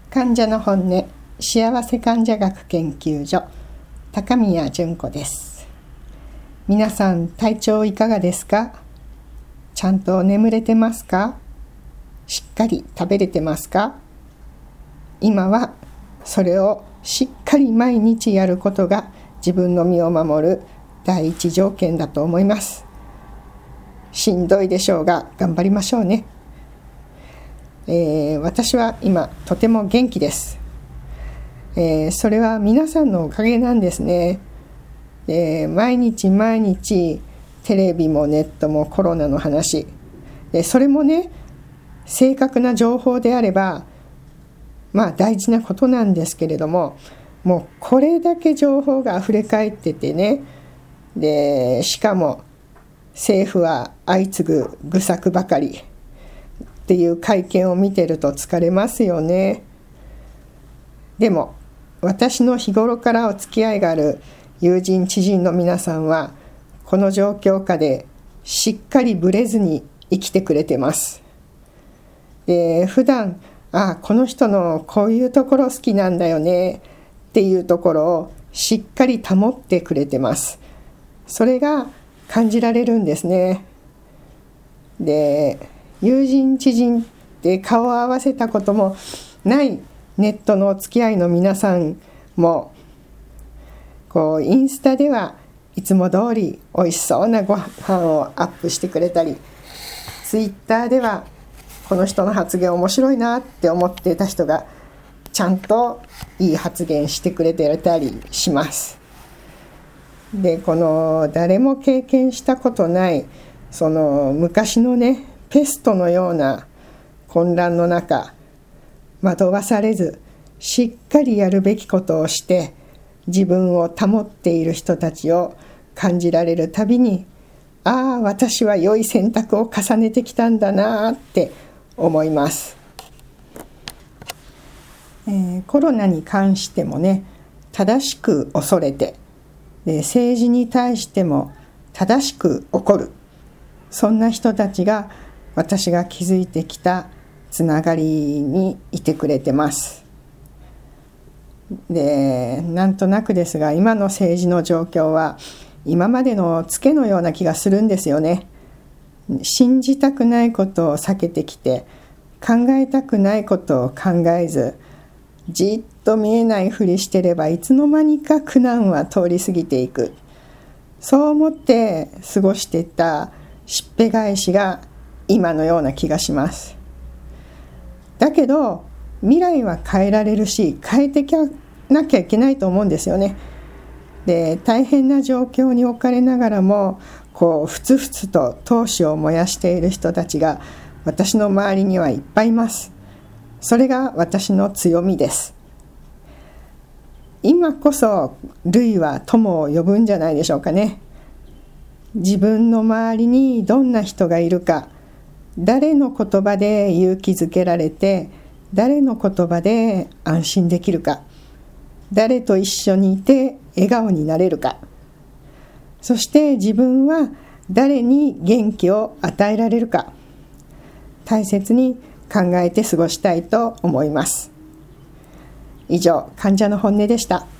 患者の本音、幸せ患者学研究所、高宮純子です。皆さん、体調いかがですか？ちゃんと眠れてますか？しっかり食べれてますか？今はそれをしっかり毎日やることが自分の身を守る第一条件だと思います。しんどいでしょうが頑張りましょうね。私は今とても元気です。それは皆さんのおかげなんですね。毎日毎日テレビもネットもコロナの話、それもね、正確な情報であれば大事なことなんですけれども、もうこれだけ情報があふれかえっててね、でしかも政府は相次ぐ愚策ばかりっていう会見を見てると疲れますよね。でも私の日頃からお付き合いがある友人知人の皆さんはこの状況下でしっかりブレずに生きてくれてます。で普段この人のこういうところ好きなんだよねっていうところをしっかり保ってくれてます。それが感じられるんですね。で友人知人って顔を合わせたこともないネットのお付き合いの皆さんもインスタではいつも通りおいしそうなご飯をアップしてくれたり、ツイッターではこの人の発言面白いなって思っていた人がちゃんといい発言してくれてたりします。でこの誰も経験したことないその昔のねペストのような混乱の中、惑わされずしっかりやるべきことをして自分を保っている人たちを感じられるたびに、私は良い選択を重ねてきたんだなって思います。コロナに関してもね、正しく恐れて、政治に対しても正しく怒る、そんな人たちが私が築いてきたつながりにいてくれてます。でなんとなくですが今の政治の状況は今までのツケのような気がするんですよね。信じたくないことを避けてきて、考えたくないことを考えず、じっと見えないふりしてればいつの間にか苦難は通り過ぎていく、そう思って過ごしていたしっぺ返しが今のような気がします。だけど未来は変えられるし変えていかなきゃいけないと思うんですよね。で大変な状況に置かれながらもふつふつと闘志を燃やしている人たちが私の周りにはいっぱいいます。それが私の強みです。今こそ類は友を呼ぶんじゃないでしょうかね。自分の周りにどんな人がいるか、誰の言葉で勇気づけられて、誰の言葉で安心できるか、誰と一緒にいて笑顔になれるか、そして自分は誰に元気を与えられるか、大切に考えて過ごしたいと思います。以上、患者の本音でした。